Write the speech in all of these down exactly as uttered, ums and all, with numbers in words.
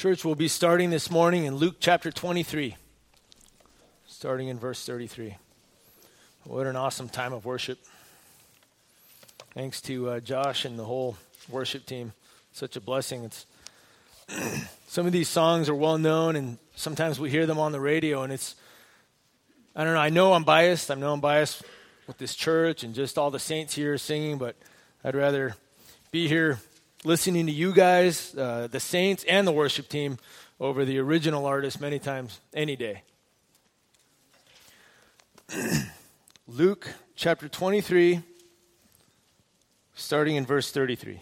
Church, will be starting this morning in Luke chapter twenty-three, starting in verse thirty-three. What an awesome time of worship. Thanks to uh, Josh and the whole worship team. Such a blessing. It's some of these songs are well known, and sometimes we hear them on the radio, and it's, I don't know, I know I'm biased. I know I'm biased with this church and just all the saints here singing, but I'd rather be here listening to you guys, uh, the saints, and the worship team over the original artist many times, any day. Luke chapter twenty-three, starting in verse thirty-three.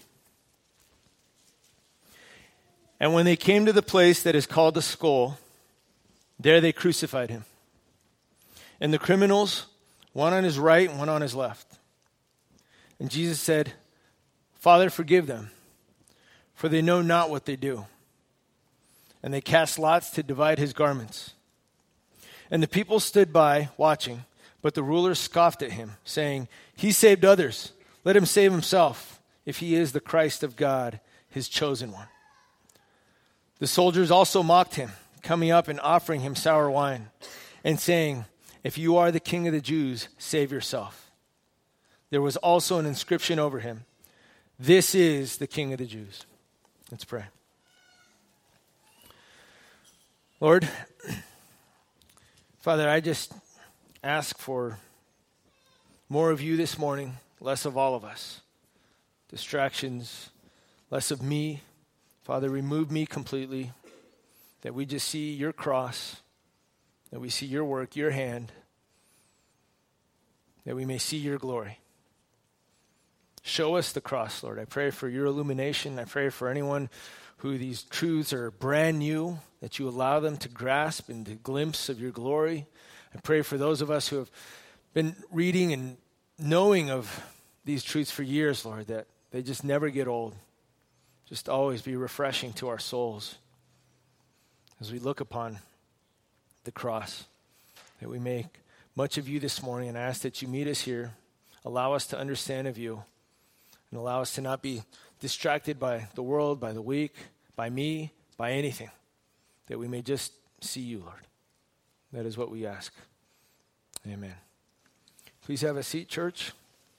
And when they came to the place that is called the Skull, there they crucified him. And the criminals, one on his right and one on his left. And Jesus said, Father, forgive them, for they know not what they do. And they cast lots to divide his garments. And the people stood by, watching, but the rulers scoffed at him, saying, He saved others. Let him save himself, if he is the Christ of God, his chosen one. The soldiers also mocked him, coming up and offering him sour wine, and saying, If you are the King of the Jews, save yourself. There was also an inscription over him, This is the King of the Jews. Let's pray. Lord, Father, I just ask for more of you this morning, less of all of us. Distractions, less of me. Father, remove me completely, that we just see your cross, that we see your work, your hand, that we may see your glory. Show us the cross, Lord. I pray for your illumination. I pray for anyone who these truths are brand new, that you allow them to grasp and to glimpse of your glory. I pray for those of us who have been reading and knowing of these truths for years, Lord, that they just never get old. Just always be refreshing to our souls as we look upon the cross, that we make much of you this morning. And I ask that you meet us here, allow us to understand of you, and allow us to not be distracted by the world, by the weak, by me, by anything, that we may just see you, Lord. That is what we ask. Amen. Please have a seat, church.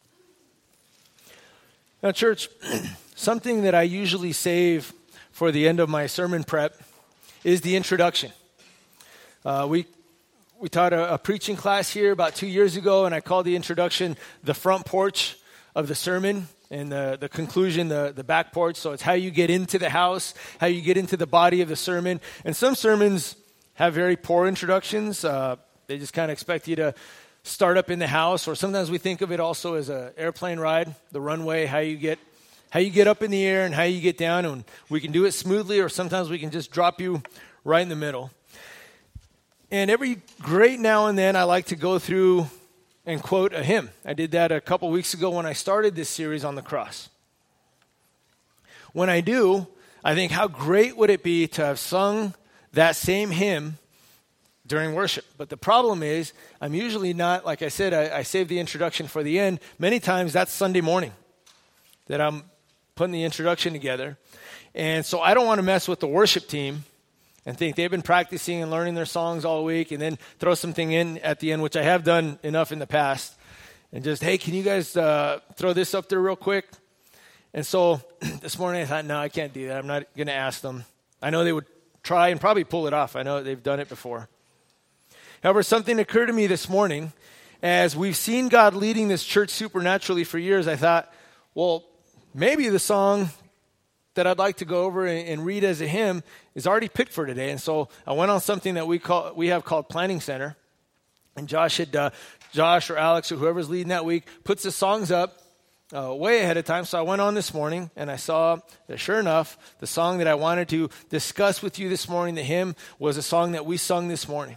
Now, church, something that I usually save for the end of my sermon prep is the introduction. Uh, we we taught a, a preaching class here about two years ago, and I called the introduction the front porch of the sermon, and the, the conclusion, the, the back porch. So it's how you get into the house, how you get into the body of the sermon. And some sermons have very poor introductions. Uh, they just kind of expect you to start up in the house, or sometimes we think of it also as an airplane ride, the runway, how you get how you get up in the air and how you get down, and we can do it smoothly, or sometimes we can just drop you right in the middle. And every great now and then, I like to go through and quote a hymn. I did that a couple weeks ago when I started this series on the cross. When I do, I think how great would it be to have sung that same hymn during worship. But the problem is, I'm usually not, like I said, I, I save the introduction for the end. Many times that's Sunday morning that I'm putting the introduction together. And so I don't want to mess with the worship team and think they've been practicing and learning their songs all week and then throw something in at the end, which I have done enough in the past. And just, hey, can you guys uh, throw this up there real quick? And so this morning I thought, no, I can't do that. I'm not going to ask them. I know they would try and probably pull it off. I know they've done it before. However, something occurred to me this morning. As we've seen God leading this church supernaturally for years, I thought, well, maybe the song that I'd like to go over and, and read as a hymn is already picked for today. And so I went on something that we call we have called Planning Center. And Josh had uh, Josh or Alex or whoever's leading that week puts the songs up uh, way ahead of time. So I went on this morning and I saw that sure enough, the song that I wanted to discuss with you this morning, the hymn, was a song that we sung this morning.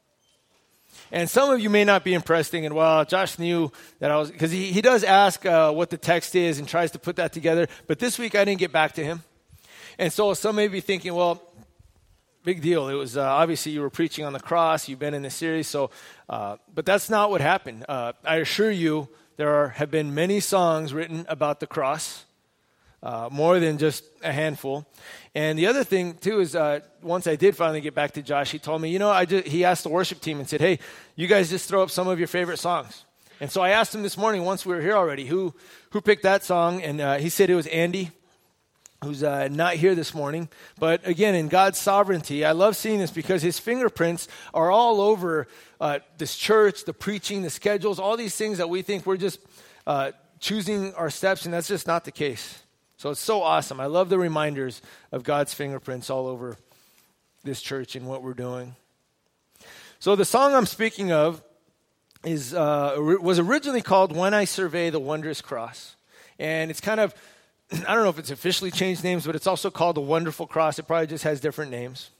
And some of you may not be impressed thinking, well, Josh knew that I was, because he, he does ask uh, what the text is and tries to put that together. But this week I didn't get back to him. And so some may be thinking, well, big deal. It was uh, obviously you were preaching on the cross. You've been in this series. So, uh, but that's not what happened. Uh, I assure you there are, have been many songs written about the cross. uh, more than just a handful. And the other thing, too, is uh, once I did finally get back to Josh, he told me, you know, I just, he asked the worship team and said, hey, you guys just throw up some of your favorite songs. And so I asked him this morning, once we were here already, who who picked that song? And uh, he said it was Andy, who's uh, not here this morning. But again, in God's sovereignty, I love seeing this because his fingerprints are all over uh, this church, the preaching, the schedules, all these things that we think we're just uh, choosing our steps, and that's just not the case. So it's so awesome. I love the reminders of God's fingerprints all over this church and what we're doing. So the song I'm speaking of is uh, was originally called When I Survey the Wondrous Cross. And it's kind of, I don't know if it's officially changed names, but it's also called the Wonderful Cross. It probably just has different names.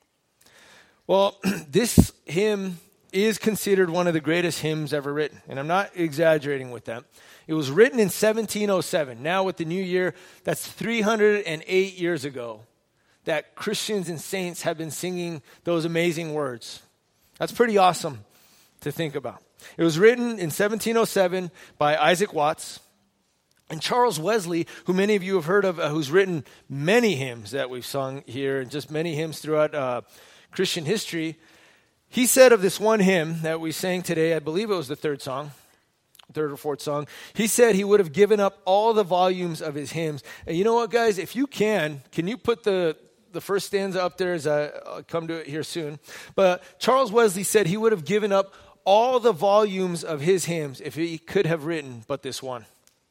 Well, this hymn is considered one of the greatest hymns ever written. And I'm not exaggerating with that. It was written in seventeen oh seven. Now with the new year, that's three hundred eight years ago that Christians and saints have been singing those amazing words. That's pretty awesome to think about. It was written in seventeen oh seven by Isaac Watts. And Charles Wesley, who many of you have heard of, uh, who's written many hymns that we've sung here, and just many hymns throughout uh, Christian history, he said of this one hymn that we sang today, I believe it was the third song, third or fourth song, he said he would have given up all the volumes of his hymns. And you know what, guys? If you can, can you put the, the first stanza up there as I I'll come to it here soon? But Charles Wesley said he would have given up all the volumes of his hymns if he could have written but this one.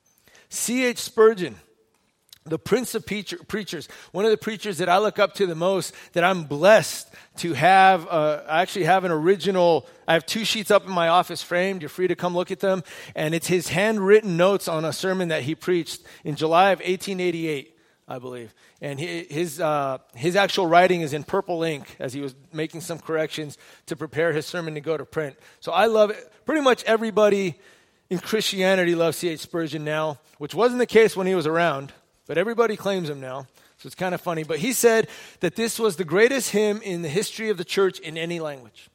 C H Spurgeon, the prince of preacher, preachers, one of the preachers that I look up to the most, that I'm blessed to have. Uh, I actually have an original, I have two sheets up in my office framed. You're free to come look at them. And it's his handwritten notes on a sermon that he preached in July of eighteen eighty-eight, I believe. And he, his uh, his actual writing is in purple ink as he was making some corrections to prepare his sermon to go to print. So I love it. Pretty much everybody in Christianity loves C H Spurgeon now, which wasn't the case when he was around, but everybody claims him now. So it's kind of funny. But he said that this was the greatest hymn in the history of the church in any language.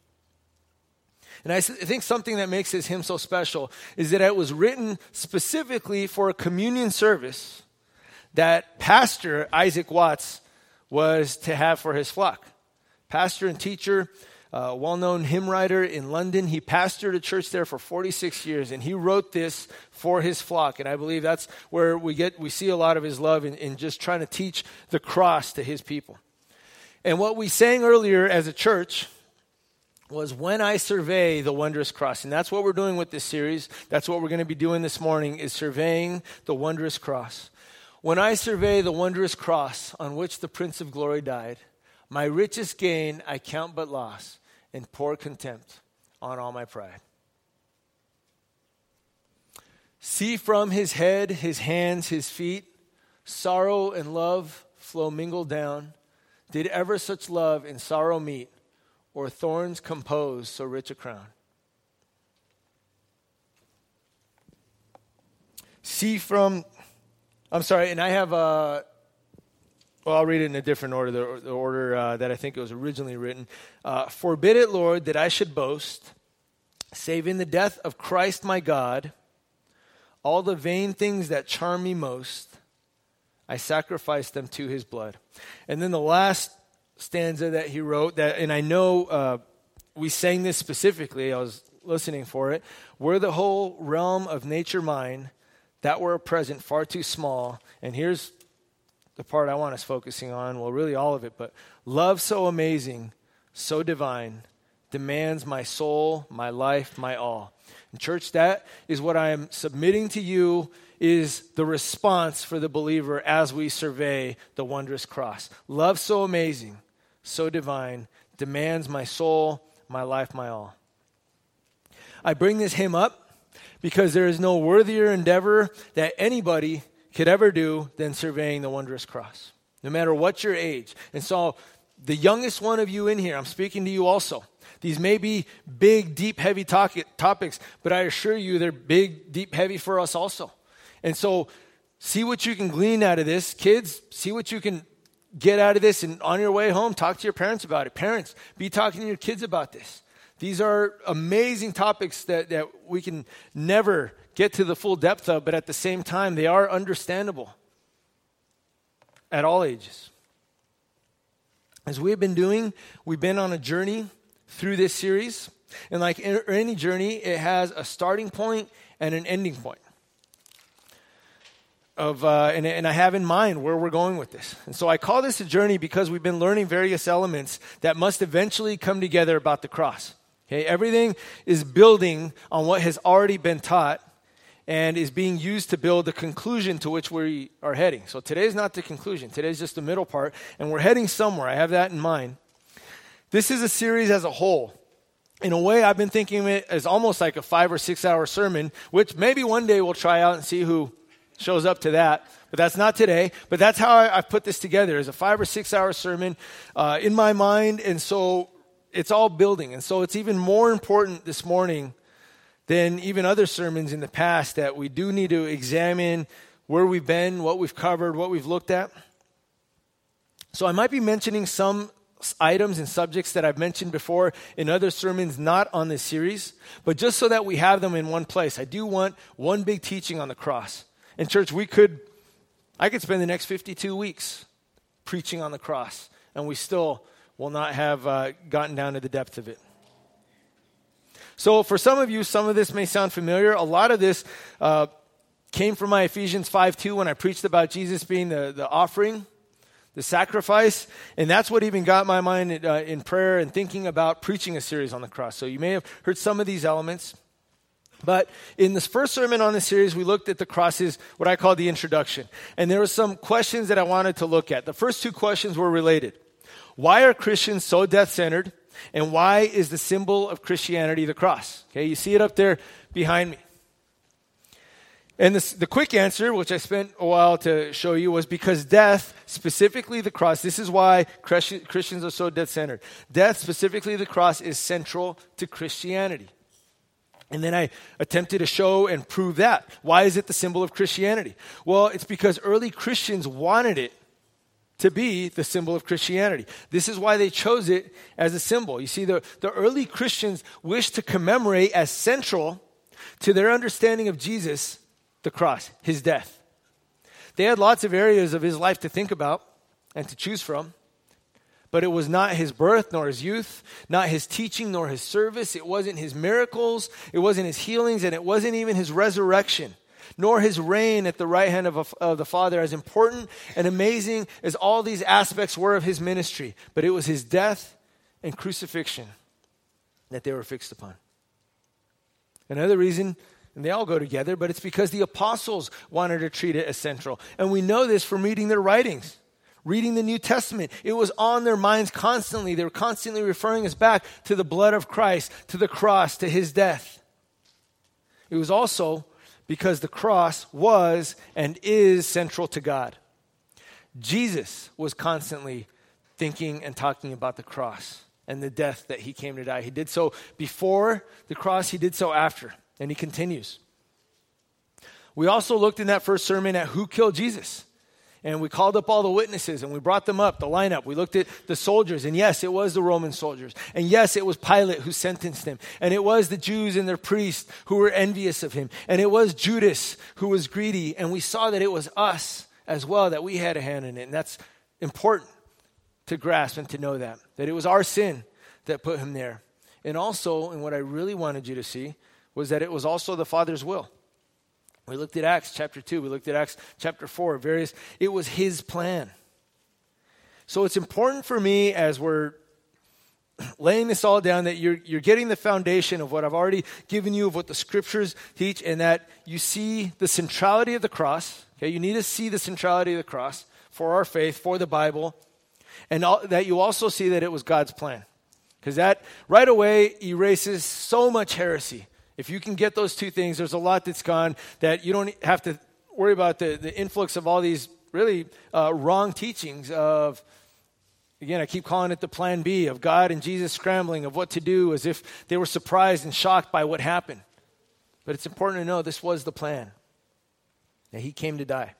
And I think something that makes his hymn so special is that it was written specifically for a communion service that Pastor Isaac Watts was to have for his flock. Pastor and teacher, a uh, well-known hymn writer in London. He pastored a church there for forty-six years, and he wrote this for his flock. And I believe that's where we get we see a lot of his love in, in just trying to teach the cross to his people. And what we sang earlier as a church was When I Survey the Wondrous Cross. And that's what we're doing with this series. That's what we're going to be doing this morning, is surveying the wondrous cross. When I survey the wondrous cross on which the Prince of Glory died, my richest gain I count but loss, and pour contempt on all my pride. See from his head, his hands, his feet, sorrow and love flow mingled down. Did ever such love in sorrow meet, or thorns compose so rich a crown? See from, I'm sorry, and I have a, well, I'll read it in a different order, the, the order uh, that I think it was originally written. Uh, Forbid it, Lord, that I should boast, save in the death of Christ my God, all the vain things that charm me most, I sacrifice them to his blood. And then the last stanza that he wrote, that, and I know uh, we sang this specifically, I was listening for it, were the whole realm of nature mine, that were a present far too small. And here's the part I want us focusing on, well, really all of it, but love so amazing, so divine, demands my soul, my life, my all. And church, that is what I am submitting to you, is the response for the believer as we survey the wondrous cross. Love so amazing, so divine, demands my soul, my life, my all. I bring this hymn up because there is no worthier endeavor that anybody could ever do than surveying the wondrous cross, no matter what your age. And so the youngest one of you in here, I'm speaking to you also. These may be big, deep, heavy talk- topics, but I assure you they're big, deep, heavy for us also. And so see what you can glean out of this. Kids, see what you can get out of this, and on your way home, talk to your parents about it. Parents, be talking to your kids about this. These are amazing topics that, that we can never get to the full depth of, but at the same time, they are understandable. at all ages. As we have been doing, we've been on a journey through this series. And like any journey, it has a starting point and an ending point. Of uh, and, and I have in mind where we're going with this. And so I call this a journey because we've been learning various elements that must eventually come together about the cross. Okay, everything is building on what has already been taught and is being used to build the conclusion to which we are heading. So today's not the conclusion. Today's just the middle part, and we're heading somewhere. I have that in mind. This is a series as a whole. In a way, I've been thinking of it as almost like a five or six hour sermon, which maybe one day we'll try out and see who shows up to that. But that's not today. But that's how I, I've put this together, as a five or six hour sermon uh, in my mind. And so it's all building. And so it's even more important this morning than even other sermons in the past, that we do need to examine where we've been, what we've covered, what we've looked at. So I might be mentioning some items and subjects that I've mentioned before in other sermons, not on this series, but just so that we have them in one place. I do want one big teaching on the cross. And church, we could, I could spend the next fifty-two weeks preaching on the cross, and we still will not have uh, gotten down to the depth of it. So for some of you, some of this may sound familiar. A lot of this uh, came from my Ephesians five two when I preached about Jesus being the, the offering, the sacrifice. And that's what even got my mind uh, in prayer and thinking about preaching a series on the cross. So you may have heard some of these elements. But in this first sermon on this series, we looked at the cross's, what I call the introduction. And there were some questions that I wanted to look at. The first two questions were related. Why are Christians so death-centered? And why is the symbol of Christianity the cross? Okay, you see it up there behind me. And this, the quick answer, which I spent a while to show you, was because death, specifically the cross, this is why Christians are so death-centered. Death, specifically the cross, is central to Christianity. And then I attempted to show and prove that. Why is it the symbol of Christianity? Well, it's because early Christians wanted it to be the symbol of Christianity. This is why they chose it as a symbol. You see, the, the early Christians wished to commemorate as central to their understanding of Jesus the cross, his death. They had lots of areas of his life to think about and to choose from. But it was not his birth nor his youth, not his teaching nor his service. It wasn't his miracles. It wasn't his healings. And it wasn't even his resurrection, nor his reign at the right hand of, a, of the Father, as important and amazing as all these aspects were of his ministry. But it was his death and crucifixion that they were fixed upon. Another reason, and they all go together, but it's because the apostles wanted to treat it as central. And we know this from reading their writings. Reading the New Testament, it was on their minds constantly. They were constantly referring us back to the blood of Christ, to the cross, to his death. It was also because the cross was and is central to God. Jesus was constantly thinking and talking about the cross and the death that he came to die. He did so before the cross, he did so after, and he continues. We also looked in that first sermon at who killed Jesus. And we called up all the witnesses, and we brought them up, the lineup. We looked at the soldiers, and yes, it was the Roman soldiers. And yes, it was Pilate who sentenced him. And it was the Jews and their priests who were envious of him. And it was Judas who was greedy. And we saw that it was us as well, that we had a hand in it. And that's important to grasp and to know that, that it was our sin that put him there. And also, and what I really wanted you to see, was that it was also the Father's will. We looked at Acts chapter two. We looked at Acts chapter four. Various. It was his plan. So it's important for me as we're laying this all down that you're, you're getting the foundation of what I've already given you, of what the scriptures teach, and that you see the centrality of the cross. Okay, you need to see the centrality of the cross for our faith, for the Bible, and all, that you also see that it was God's plan. Because that right away erases so much heresy. If you can get those two things, there's a lot that's gone that you don't have to worry about the, the influx of all these really uh, wrong teachings of, again, I keep calling it the plan B, of God and Jesus scrambling of what to do as if they were surprised and shocked by what happened. But it's important to know this was the plan, that he came to die.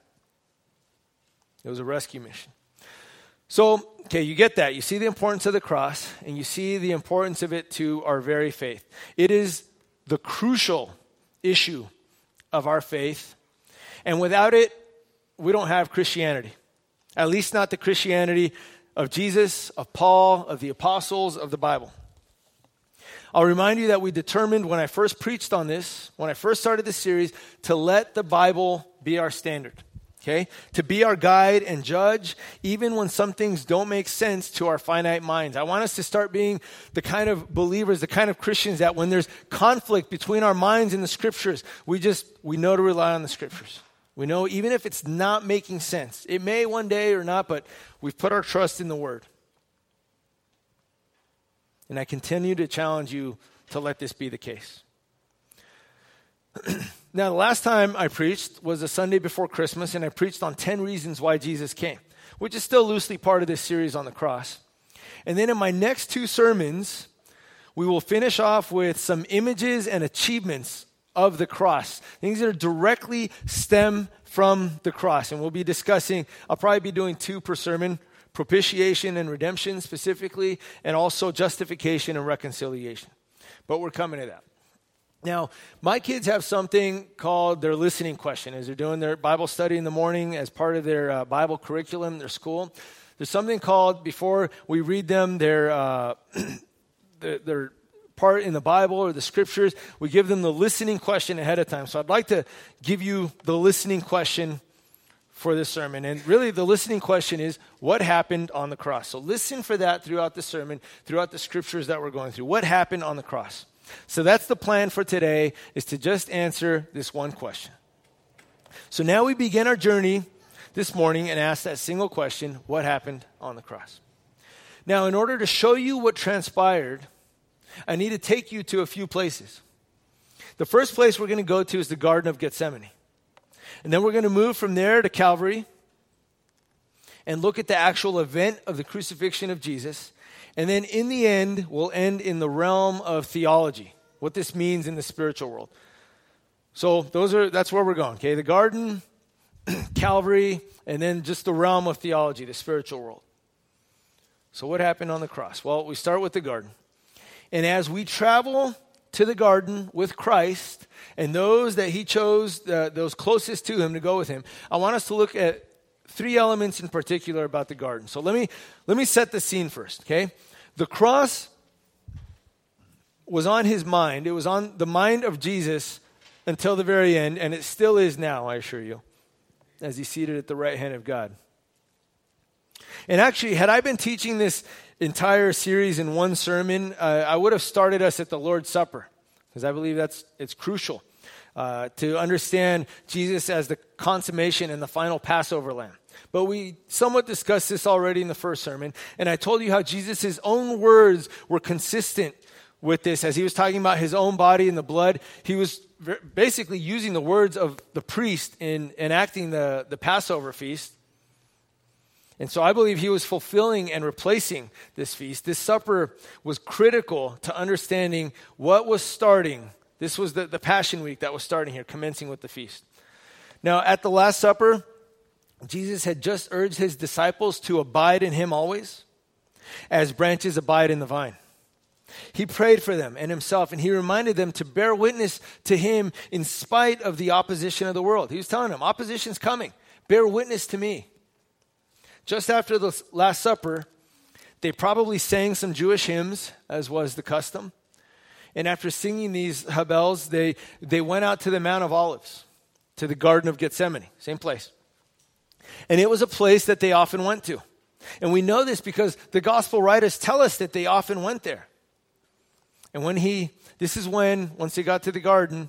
It was a rescue mission. So, okay, you get that. You see the importance of the cross, and you see the importance of it to our very faith. It is the crucial issue of our faith. And without it, we don't have Christianity. At least not the Christianity of Jesus, of Paul, of the apostles, of the Bible. I'll remind you that we determined when I first preached on this, when I first started this series, to let the Bible be our standard, okay? To be our guide and judge, even when some things don't make sense to our finite minds. I want us to start being the kind of believers, the kind of Christians that when there's conflict between our minds and the Scriptures, we just, we know to rely on the Scriptures. We know even if it's not making sense, it may one day or not, but we've put our trust in the Word. And I continue to challenge you to let this be the case. Now, the last time I preached was a Sunday before Christmas, and I preached on ten reasons why Jesus came, which is still loosely part of this series on the cross. And then in my next two sermons, we will finish off with some images and achievements of the cross, things that are directly stem from the cross. And we'll be discussing, I'll probably be doing two per sermon, propitiation and redemption specifically, and also justification and reconciliation. But we're coming to that. Now, my kids have something called their listening question. As they're doing their Bible study in the morning as part of their uh, Bible curriculum, their school, there's something called, before we read them, their, uh, their, their part in the Bible or the Scriptures, we give them the listening question ahead of time. So I'd like to give you the listening question for this sermon. And really the listening question is, what happened on the cross? So listen for that throughout the sermon, throughout the Scriptures that we're going through. What happened on the cross? So that's the plan for today, is to just answer this one question. So now we begin our journey this morning and ask that single question, what happened on the cross? Now, in order to show you what transpired, I need to take you to a few places. The first place we're going to go to is the Garden of Gethsemane. And then we're going to move from there to Calvary and look at the actual event of the crucifixion of Jesus. And then in the end, we'll end in the realm of theology, what this means in the spiritual world. So those are that's where we're going, okay? The garden, Calvary, and then just the realm of theology, the spiritual world. So what happened on the cross? Well, we start with the garden. And as we travel to the garden with Christ and those that he chose, uh, those closest to him to go with him, I want us to look at three elements in particular about the garden. So let me let me set the scene first, okay? The cross was on his mind. It was on the mind of Jesus until the very end, and it still is now, I assure you, as he's seated at the right hand of God. And actually, had I been teaching this entire series in one sermon, uh, I would have started us at the Lord's Supper, because I believe that's it's crucial uh, to understand Jesus as the consummation and the final Passover lamb. But we somewhat discussed this already in the first sermon, and I told you how Jesus' own words were consistent with this. As he was talking about his own body and the blood, he was basically using the words of the priest in enacting the, the Passover feast. And so I believe he was fulfilling and replacing this feast. This supper was critical to understanding what was starting. This was the, the Passion Week that was starting here, commencing with the feast. Now, at the Last Supper, Jesus had just urged his disciples to abide in him always, as branches abide in the vine. He prayed for them and himself, and he reminded them to bear witness to him in spite of the opposition of the world. He was telling them, opposition's coming. Bear witness to me. Just after the Last Supper, they probably sang some Jewish hymns, as was the custom. And after singing these Habels, they, they went out to the Mount of Olives, to the Garden of Gethsemane, same place. And it was a place that they often went to. And we know this because the gospel writers tell us that they often went there. And when he, this is when, once they got to the garden,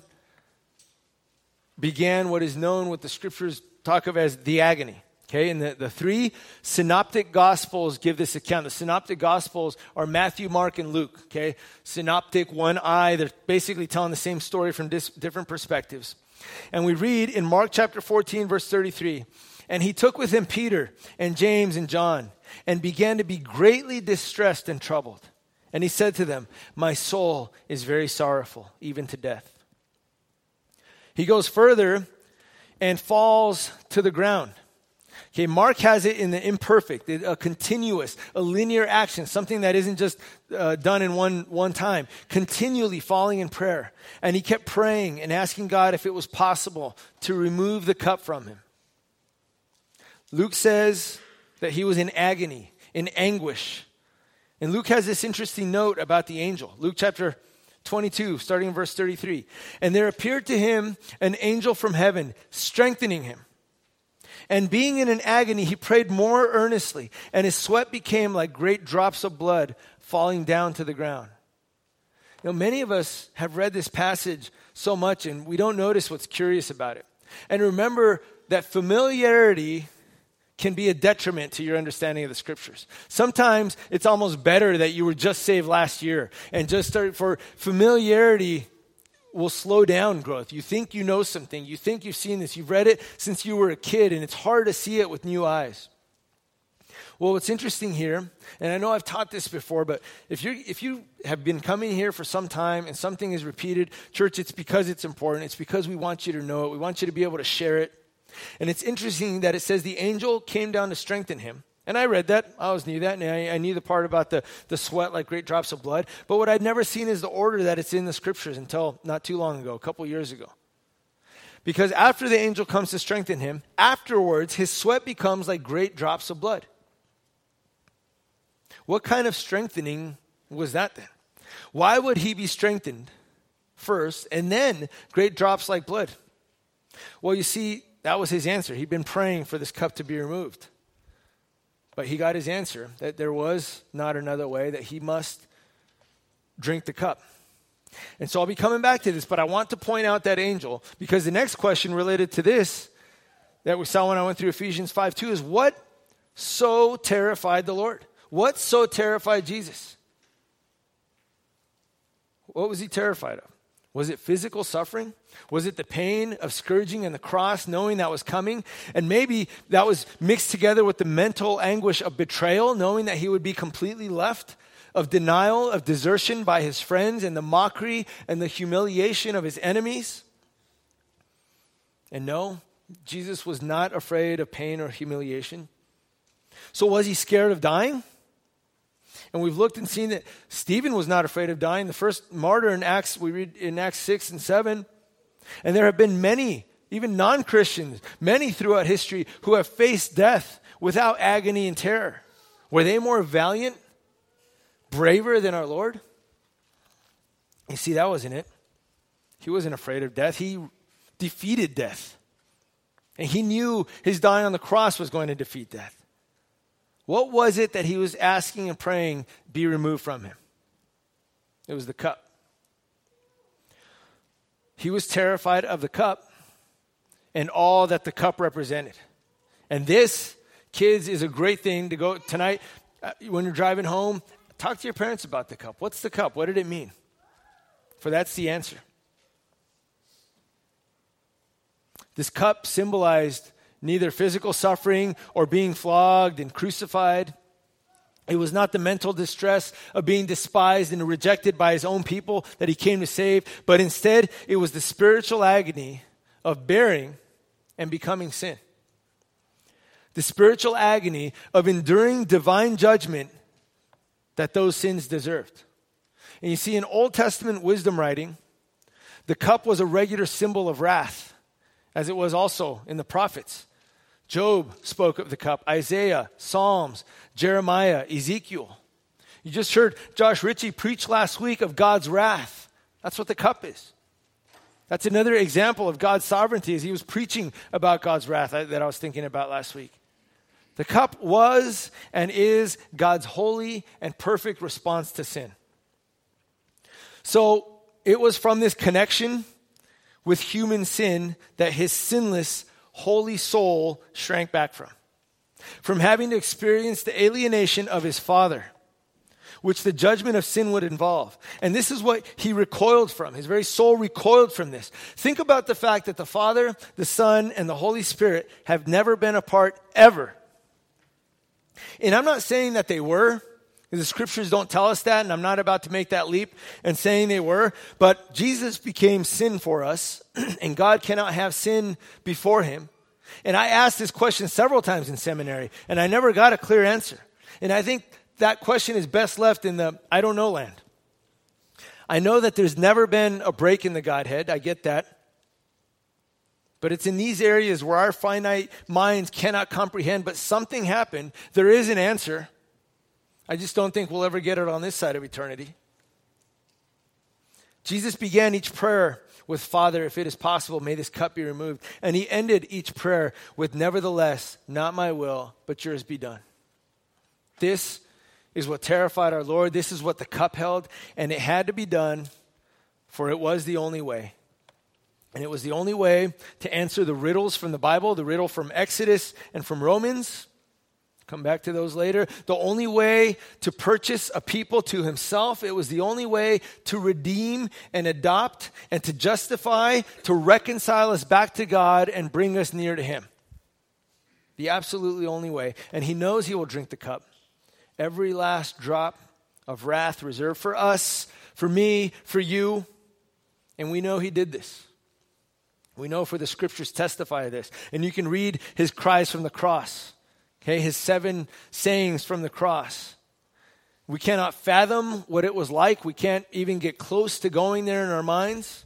began what is known, what the scriptures talk of as the agony. Okay, and the, the three synoptic gospels give this account. The synoptic gospels are Matthew, Mark, and Luke. Okay, synoptic, one eye. They're basically telling the same story from dis, different perspectives. And we read in Mark chapter fourteen, verse thirty-three, and he took with him Peter and James and John and began to be greatly distressed and troubled. And he said to them, my soul is very sorrowful, even to death. He goes further and falls to the ground. Okay, Mark has it in the imperfect, a continuous, a linear action, something that isn't just uh, done in one, one time, continually falling in prayer. And he kept praying and asking God if it was possible to remove the cup from him. Luke says that he was in agony, in anguish. And Luke has this interesting note about the angel. Luke chapter twenty-two, starting in verse thirty-three. And there appeared to him an angel from heaven, strengthening him. And being in an agony, he prayed more earnestly, and his sweat became like great drops of blood falling down to the ground. You know, many of us have read this passage so much, and we don't notice what's curious about it. And remember that familiarity can be a detriment to your understanding of the scriptures. Sometimes it's almost better that you were just saved last year and just start, for familiarity will slow down growth. You think you know something. You think you've seen this. You've read it since you were a kid, and it's hard to see it with new eyes. Well, what's interesting here, and I know I've taught this before, but if you if you have been coming here for some time and something is repeated, church, it's because it's important. It's because we want you to know it. We want you to be able to share it. And it's interesting that it says the angel came down to strengthen him. And I read that. I always knew that. And I, I knew the part about the, the sweat like great drops of blood. But what I'd never seen is the order that it's in the scriptures until not too long ago, a couple years ago. Because after the angel comes to strengthen him, afterwards his sweat becomes like great drops of blood. What kind of strengthening was that then? Why would he be strengthened first and then great drops like blood? Well, you see, that was his answer. He'd been praying for this cup to be removed. But he got his answer that there was not another way, that he must drink the cup. And so I'll be coming back to this, but I want to point out that angel because the next question related to this that we saw when I went through Ephesians five two is what so terrified the Lord? What so terrified Jesus? What was he terrified of? Was it physical suffering? Was it the pain of scourging and the cross, knowing that was coming? And maybe that was mixed together with the mental anguish of betrayal, knowing that he would be completely left, of denial, of desertion by his friends, and the mockery and the humiliation of his enemies. And no, Jesus was not afraid of pain or humiliation. So was he scared of dying? And we've looked and seen that Stephen was not afraid of dying. The first martyr in Acts, we read in Acts six and seven. And there have been many, even non-Christians, many throughout history who have faced death without agony and terror. Were they more valiant, braver than our Lord? You see, that wasn't it. He wasn't afraid of death. He defeated death. And he knew his dying on the cross was going to defeat death. What was it that he was asking and praying be removed from him? It was the cup. He was terrified of the cup and all that the cup represented. And this, kids, is a great thing to go tonight uh, when you're driving home. Talk to your parents about the cup. What's the cup? What did it mean? For that's the answer. This cup symbolized neither physical suffering or being flogged and crucified. It was not the mental distress of being despised and rejected by his own people that he came to save, but instead it was the spiritual agony of bearing and becoming sin. The spiritual agony of enduring divine judgment that those sins deserved. And you see, in Old Testament wisdom writing, the cup was a regular symbol of wrath, as it was also in the prophets. Job spoke of the cup, Isaiah, Psalms, Jeremiah, Ezekiel. You just heard Josh Ritchie preach last week of God's wrath. That's what the cup is. That's another example of God's sovereignty as he was preaching about God's wrath that I was thinking about last week. The cup was and is God's holy and perfect response to sin. So it was from this connection with human sin that his sinless, holy soul shrank back from. From having to experience the alienation of his Father, which the judgment of sin would involve. And this is what he recoiled from. His very soul recoiled from this. Think about the fact that the Father, the Son, and the Holy Spirit have never been apart ever. And I'm not saying that they were, because the scriptures don't tell us that, and I'm not about to make that leap and saying they were, but Jesus became sin for us, and God cannot have sin before him. And I asked this question several times in seminary, and I never got a clear answer. And I think that question is best left in the I don't know land. I know that there's never been a break in the Godhead. I get that. But it's in these areas where our finite minds cannot comprehend, but something happened. There is an answer. I just don't think we'll ever get it on this side of eternity. Jesus began each prayer with, Father, if it is possible, may this cup be removed. And he ended each prayer with, nevertheless, not my will, but yours be done. This is what terrified our Lord. This is what the cup held. And it had to be done, for it was the only way. And it was the only way to answer the riddles from the Bible, the riddle from Exodus and from Romans. Come back to those later. The only way to purchase a people to himself. It was the only way to redeem and adopt and to justify, to reconcile us back to God and bring us near to him. The absolutely only way. And he knows he will drink the cup. Every last drop of wrath reserved for us, for me, for you. And we know he did this. We know, for the scriptures testify this. And you can read his cries from the cross. Okay, his seven sayings from the cross. We cannot fathom what it was like. We can't even get close to going there in our minds.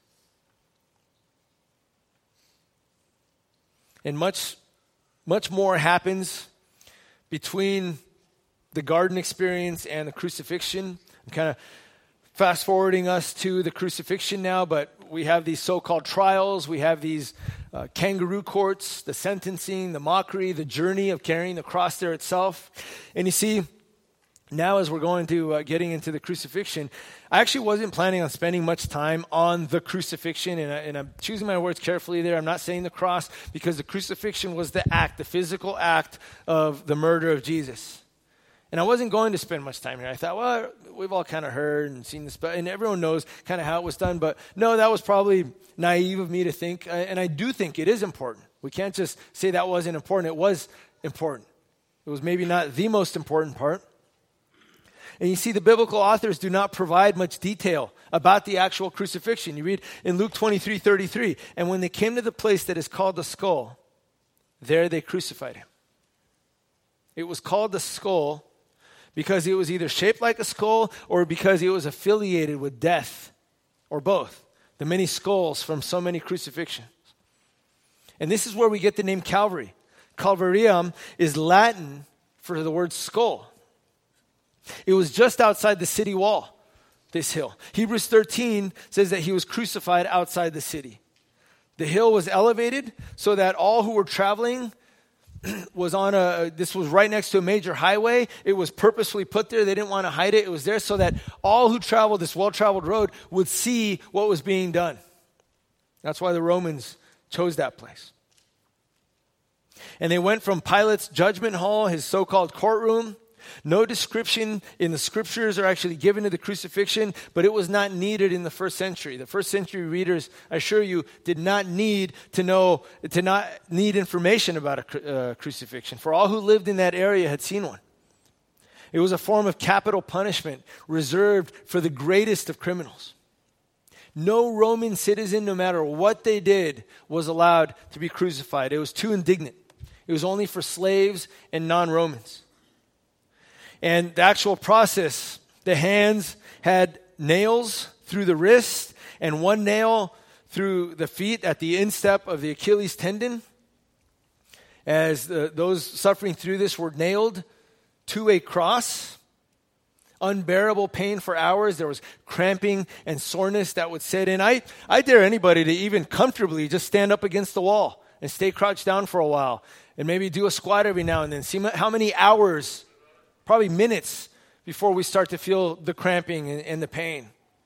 And much, much more happens between the garden experience and the crucifixion. I'm kind of fast forwarding us to the crucifixion now, but we have these so-called trials. We have these uh, kangaroo courts, the sentencing, the mockery, the journey of carrying the cross there itself. And you see, now as we're going to uh, getting into the crucifixion, I actually wasn't planning on spending much time on the crucifixion, and, I, and I'm choosing my words carefully there. I'm not saying the cross, because the crucifixion was the act, the physical act of the murder of Jesus. And I wasn't going to spend much time here. I thought, well, we've all kind of heard and seen this, and everyone knows kind of how it was done. But no, that was probably naive of me to think. And I do think it is important. We can't just say that wasn't important. It was important. It was maybe not the most important part. And you see, the biblical authors do not provide much detail about the actual crucifixion. You read in Luke twenty-three thirty-three, and when they came to the place that is called the skull, there they crucified him. It was called the skull because it was either shaped like a skull or because it was affiliated with death, or both. The many skulls from so many crucifixions. And this is where we get the name Calvary. Calvarium is Latin for the word skull. It was just outside the city wall, this hill. Hebrews thirteen says that he was crucified outside the city. The hill was elevated so that all who were traveling was on a, this was right next to a major highway. It was purposefully put there. They didn't want to hide it. It was there so that all who traveled this well-traveled road would see what was being done. That's why the Romans chose that place. And they went from Pilate's judgment hall, his so-called courtroom. No description in the scriptures are actually given to the crucifixion, but it was not needed in the first century. The first century readers, I assure you, did not need to know, to not need information about a uh, crucifixion. For all who lived in that area had seen one. It was a form of capital punishment reserved for the greatest of criminals. No Roman citizen, no matter what they did, was allowed to be crucified. It was too indignant. It was only for slaves and non-Romans. And the actual process, the hands had nails through the wrist and one nail through the feet at the instep of the Achilles tendon. As the, those suffering through this were nailed to a cross. Unbearable pain for hours. There was cramping and soreness that would set in. I, I dare anybody to even comfortably just stand up against the wall and stay crouched down for a while and maybe do a squat every now and then. See how many hours, probably minutes, before we start to feel the cramping and, and the pain.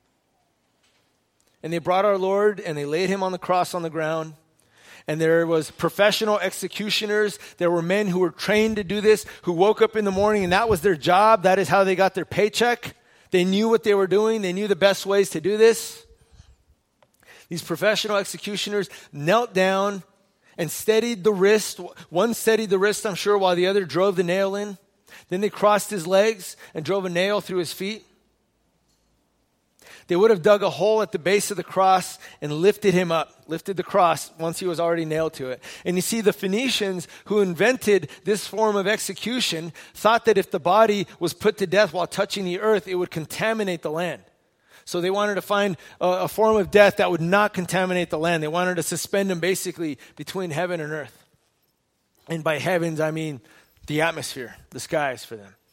And they brought our Lord and they laid him on the cross on the ground. And there was professional executioners. There were men who were trained to do this, who woke up in the morning and that was their job. That is how they got their paycheck. They knew what they were doing. They knew the best ways to do this. These professional executioners knelt down and steadied the wrist. One steadied the wrist, I'm sure, while the other drove the nail in. Then they crossed his legs and drove a nail through his feet. They would have dug a hole at the base of the cross and lifted him up, lifted the cross once he was already nailed to it. And you see, the Phoenicians who invented this form of execution thought that if the body was put to death while touching the earth, it would contaminate the land. So they wanted to find a, a form of death that would not contaminate the land. They wanted to suspend him basically between heaven and earth. And by heavens, I mean the atmosphere, the skies for them.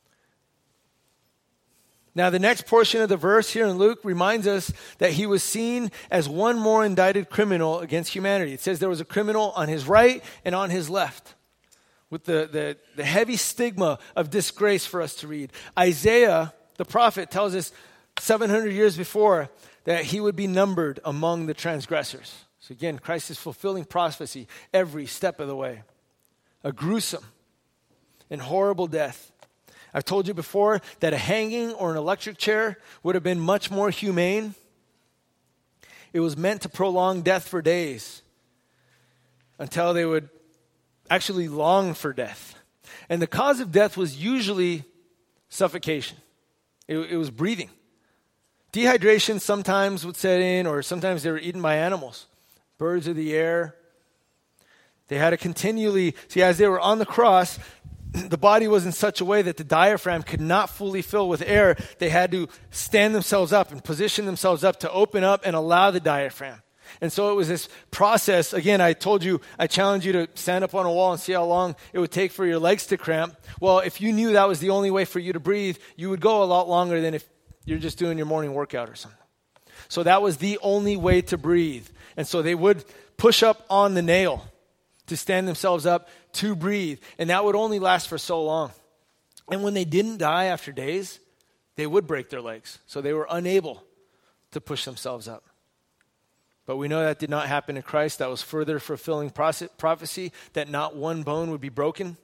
Now, the next portion of the verse here in Luke reminds us that he was seen as one more indicted criminal against humanity. It says there was a criminal on his right and on his left, with the, the, the heavy stigma of disgrace for us to read. Isaiah, the prophet, tells us seven hundred years before that he would be numbered among the transgressors. So again, Christ is fulfilling prophecy every step of the way. A gruesome and horrible death. I've told you before that a hanging or an electric chair would have been much more humane. It was meant to prolong death for days until they would actually long for death. And the cause of death was usually suffocation. It, it was breathing. Dehydration sometimes would set in, or sometimes they were eaten by animals, birds of the air. They had to continually, see, as they were on the cross, the body was in such a way that the diaphragm could not fully fill with air. They had to stand themselves up and position themselves up to open up and allow the diaphragm. And so it was this process. Again, I told you, I challenged you to stand up on a wall and see how long it would take for your legs to cramp. Well, if you knew that was the only way for you to breathe, you would go a lot longer than if you're just doing your morning workout or something. So that was the only way to breathe. And so they would push up on the nail to stand themselves up to breathe. And that would only last for so long. And when they didn't die after days, they would break their legs. So they were unable to push themselves up. But we know that did not happen in Christ. That was further fulfilling prophecy that not one bone would be broken.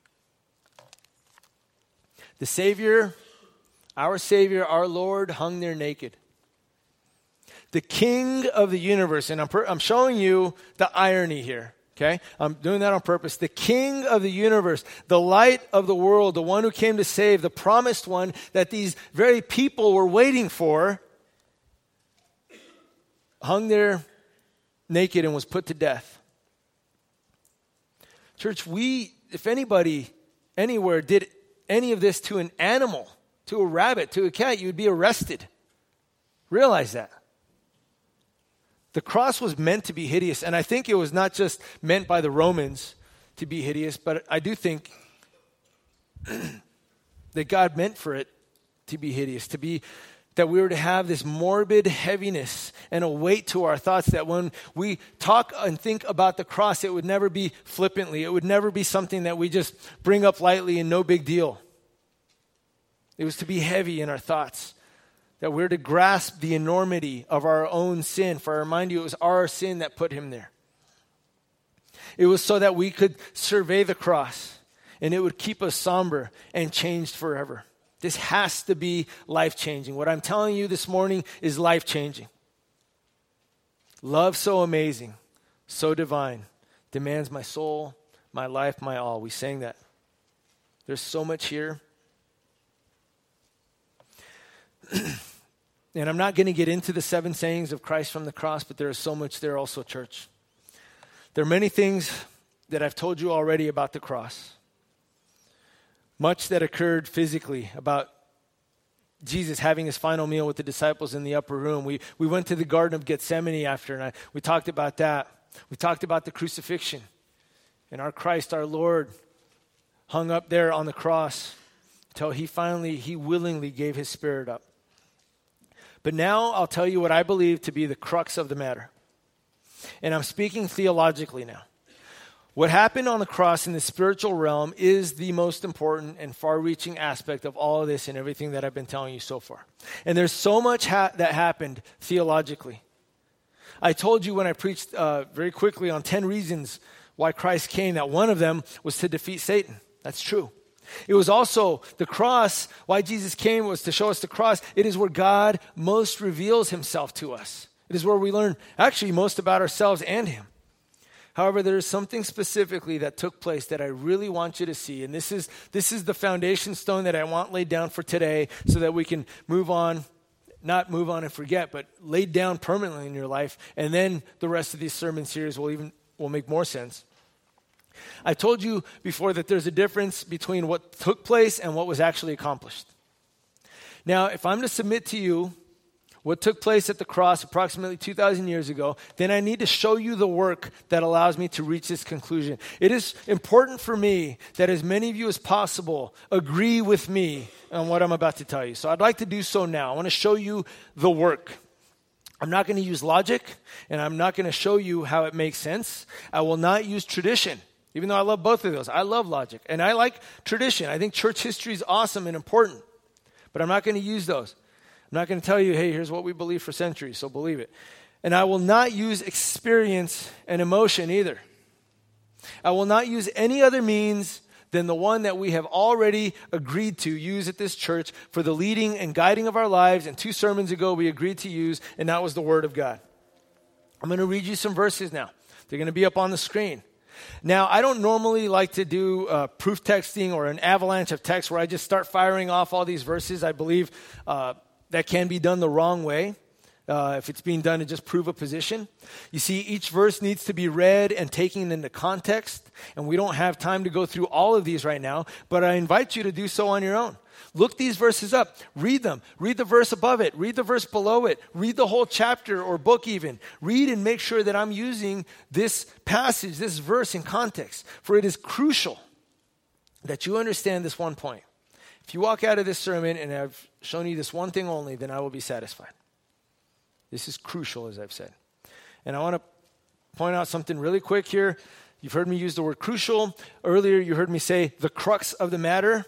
The Savior, our Savior, our Lord, hung there naked. The King of the universe, and I'm, per- I'm showing you the irony here. Okay, I'm doing that on purpose. The King of the universe, the light of the world, the one who came to save, the promised one that these very people were waiting for, hung there naked and was put to death. Church, we, if anybody anywhere did any of this to an animal, to a rabbit, to a cat, you would be arrested. Realize that. The cross was meant to be hideous, and I think it was not just meant by the Romans to be hideous, but I do think that God meant for it to be hideous, to be that we were to have this morbid heaviness and a weight to our thoughts that when we talk and think about the cross, it would never be flippantly. It would never be something that we just bring up lightly and no big deal. It was to be heavy in our thoughts. That we're to grasp the enormity of our own sin. For I remind you, it was our sin that put him there. It was so that we could survey the cross and it would keep us somber and changed forever. This has to be life-changing. What I'm telling you this morning is life-changing. Love so amazing, so divine, demands my soul, my life, my all. We sang that. There's so much here. And I'm not going to get into the seven sayings of Christ from the cross, but there is so much there also, church. There are many things that I've told you already about the cross. Much that occurred physically about Jesus having his final meal with the disciples in the upper room. We we went to the Garden of Gethsemane after, and I, we talked about that. We talked about the crucifixion. And our Christ, our Lord, hung up there on the cross until he finally, he willingly gave his spirit up. But now I'll tell you what I believe to be the crux of the matter. And I'm speaking theologically now. What happened on the cross in the spiritual realm is the most important and far-reaching aspect of all of this and everything that I've been telling you so far. And there's so much ha- that happened theologically. I told you when I preached uh, very quickly on ten reasons why Christ came, that one of them was to defeat Satan. That's true. It was also the cross. Why Jesus came was to show us the cross. It is where God most reveals himself to us. It is where we learn actually most about ourselves and him. However, there is something specifically that took place that I really want you to see. And this is this is the foundation stone that I want laid down for today so that we can move on, not move on and forget, but laid down permanently in your life. And then the rest of these sermon series will even will make more sense. I told you before that there's a difference between what took place and what was actually accomplished. Now, if I'm to submit to you what took place at the cross approximately two thousand years ago, then I need to show you the work that allows me to reach this conclusion. It is important for me that as many of you as possible agree with me on what I'm about to tell you. So I'd like to do so now. I want to show you the work. I'm not going to use logic, and I'm not going to show you how it makes sense. I will not use tradition, even though I love both of those. I love logic, and I like tradition. I think church history is awesome and important, but I'm not going to use those. I'm not going to tell you, hey, here's what we believe for centuries, so believe it. And I will not use experience and emotion either. I will not use any other means than the one that we have already agreed to use at this church for the leading and guiding of our lives. And two sermons ago, we agreed to use, and that was the Word of God. I'm going to read you some verses now. They're going to be up on the screen. Now, I don't normally like to do uh, proof texting or an avalanche of text where I just start firing off all these verses. I believe uh, that can be done the wrong way. Uh, if it's being done to just prove a position. You see, each verse needs to be read and taken into context, and we don't have time to go through all of these right now, but I invite you to do so on your own. Look these verses up. Read them. Read the verse above it. Read the verse below it. Read the whole chapter or book even. Read and make sure that I'm using this passage, this verse in context, for it is crucial that you understand this one point. If you walk out of this sermon and I've shown you this one thing only, then I will be satisfied. This is crucial, as I've said. And I want to point out something really quick here. You've heard me use the word crucial. Earlier, you heard me say the crux of the matter.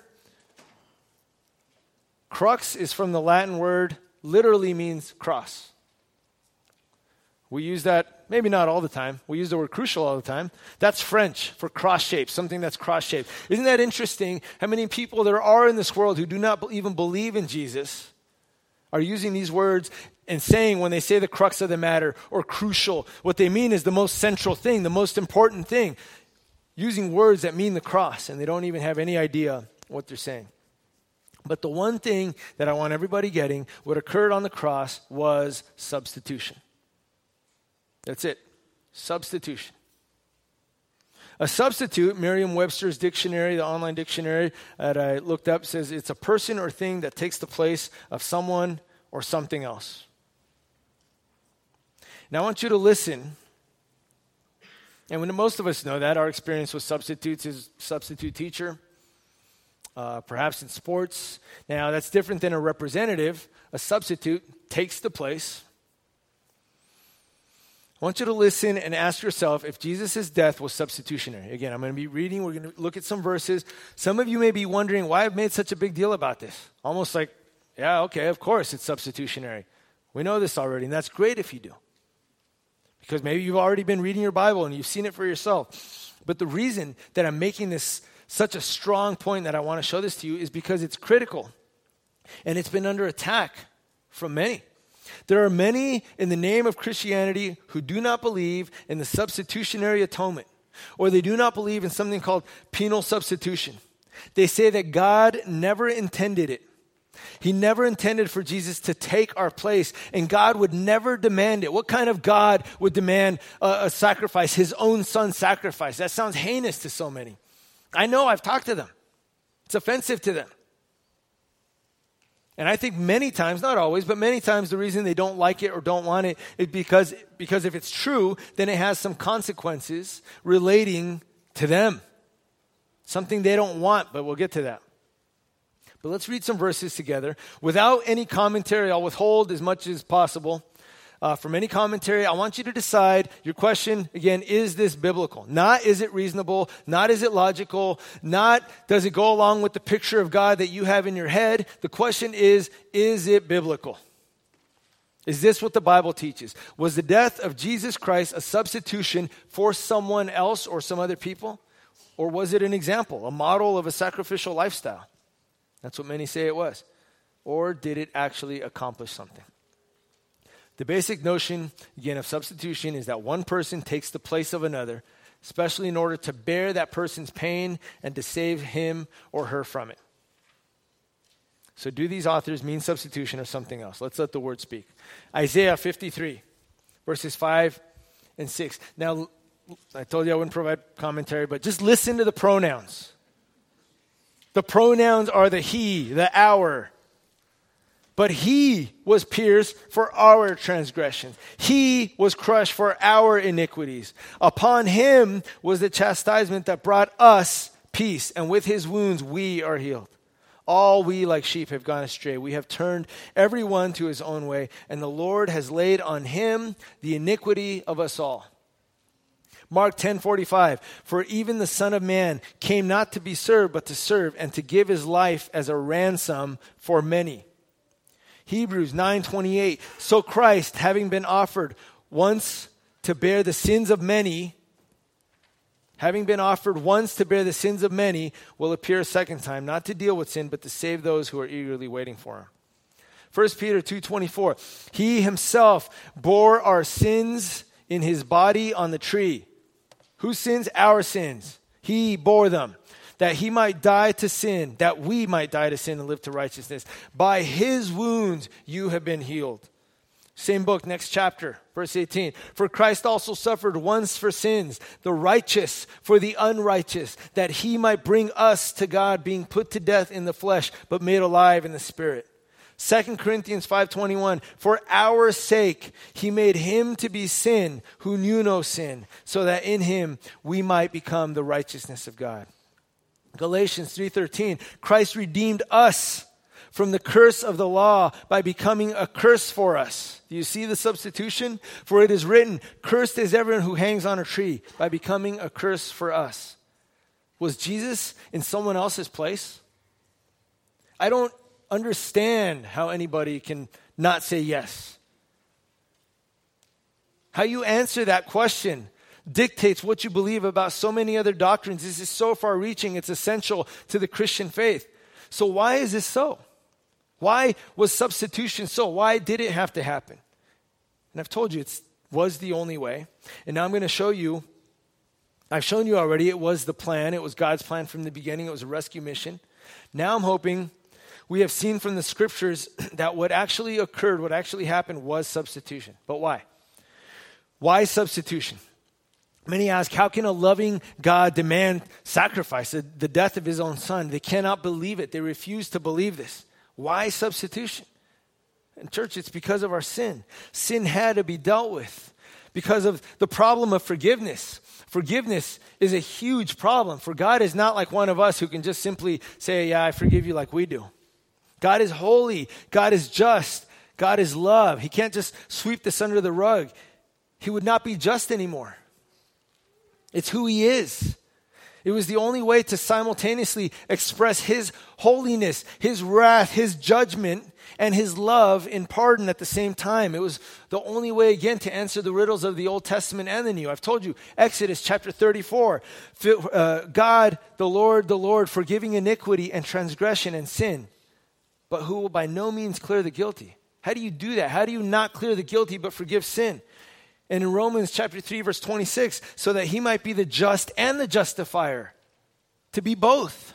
Crux is from the Latin word, literally means cross. We use that, maybe not all the time. We use the word crucial all the time. That's French for cross-shaped, something that's cross-shaped. Isn't that interesting how many people there are in this world who do not even believe in Jesus are using these words and saying when they say the crux of the matter or crucial, what they mean is the most central thing, the most important thing, using words that mean the cross, and they don't even have any idea what they're saying. But the one thing that I want everybody getting, what occurred on the cross was substitution. That's it. Substitution. A substitute, Merriam-Webster's dictionary, the online dictionary that I looked up, says it's a person or thing that takes the place of someone or something else. Now I want you to listen. And when most of us know that, our experience with substitutes is substitute teacher, uh, perhaps in sports. Now that's different than a representative. A substitute takes the place. I want you to listen and ask yourself if Jesus' death was substitutionary. Again, I'm going to be reading. We're going to look at some verses. Some of you may be wondering why I've made such a big deal about this. Almost like, yeah, okay, of course it's substitutionary. We know this already, and that's great if you do. Because maybe you've already been reading your Bible and you've seen it for yourself. But the reason that I'm making this such a strong point that I want to show this to you is because it's critical. And it's been under attack from many. There are many in the name of Christianity who do not believe in the substitutionary atonement, or they do not believe in something called penal substitution. They say that God never intended it. He never intended for Jesus to take our place, and God would never demand it. What kind of God would demand a, a sacrifice, his own son's sacrifice? That sounds heinous to so many. I know, I've talked to them. It's offensive to them. And I think many times, not always, but many times the reason they don't like it or don't want it is because, because if it's true, then it has some consequences relating to them. Something they don't want, but we'll get to that. But let's read some verses together. Without any commentary, I'll withhold as much as possible uh, from any commentary. I want you to decide, your question, again, is this biblical? Not is it reasonable, not is it logical, not does it go along with the picture of God that you have in your head. The question is, is it biblical? Is this what the Bible teaches? Was the death of Jesus Christ a substitution for someone else or some other people? Or was it an example, a model of a sacrificial lifestyle? That's what many say it was. Or did it actually accomplish something? The basic notion, again, of substitution is that one person takes the place of another, especially in order to bear that person's pain and to save him or her from it. So do these authors mean substitution or something else? Let's let the word speak. Isaiah fifty-three, verses five and six. Now, I told you I wouldn't provide commentary, but just listen to the pronouns. The pronouns are the he, the our. But he was pierced for our transgressions. He was crushed for our iniquities. Upon him was the chastisement that brought us peace, and with his wounds we are healed. All we like sheep have gone astray. We have turned everyone to his own way, and the Lord has laid on him the iniquity of us all. Mark ten forty-five, for even the Son of Man came not to be served, but to serve, and to give his life as a ransom for many. Hebrews nine twenty-eight, so Christ, having been offered once to bear the sins of many, having been offered once to bear the sins of many, will appear a second time, not to deal with sin, but to save those who are eagerly waiting for him. First Peter two twenty-four, he himself bore our sins in his body on the tree. Whose sins? Our sins. He bore them, that he might die to sin, that we might die to sin and live to righteousness. By his wounds you have been healed. Same book, next chapter, verse eighteen. For Christ also suffered once for sins, the righteous for the unrighteous, that he might bring us to God, being put to death in the flesh, but made alive in the spirit. Second Corinthians five twenty-one, for our sake he made him to be sin who knew no sin, so that in him we might become the righteousness of God. Galatians three thirteen, Christ redeemed us from the curse of the law by becoming a curse for us. Do you see the substitution? For it is written, cursed is everyone who hangs on a tree, by becoming a curse for us. Was Jesus in someone else's place? I don't understand how anybody can not say yes. How you answer that question dictates what you believe about so many other doctrines. This is so far-reaching, it's essential to the Christian faith. So why is this so? Why was substitution so? Why did it have to happen? And I've told you it was the only way. And now I'm going to show you, I've shown you already, it was the plan. It was God's plan from the beginning. It was a rescue mission. Now I'm hoping we have seen from the scriptures that what actually occurred, what actually happened was substitution. But why? Why substitution? Many ask, how can a loving God demand sacrifice, the, the death of his own son? They cannot believe it. They refuse to believe this. Why substitution? And church, it's because of our sin. Sin had to be dealt with because of the problem of forgiveness. Forgiveness is a huge problem. For God is not like one of us who can just simply say, yeah, I forgive you like we do. God is holy. God is just. God is love. He can't just sweep this under the rug. He would not be just anymore. It's who he is. It was the only way to simultaneously express his holiness, his wrath, his judgment, and his love in pardon at the same time. It was the only way, again, to answer the riddles of the Old Testament and the New. I've told you, Exodus chapter thirty-four, uh, God, the Lord, the Lord, forgiving iniquity and transgression and sin, but who will by no means clear the guilty. How do you do that? How do you not clear the guilty but forgive sin? And in Romans chapter three, verse twenty-six, so that he might be the just and the justifier, to be both.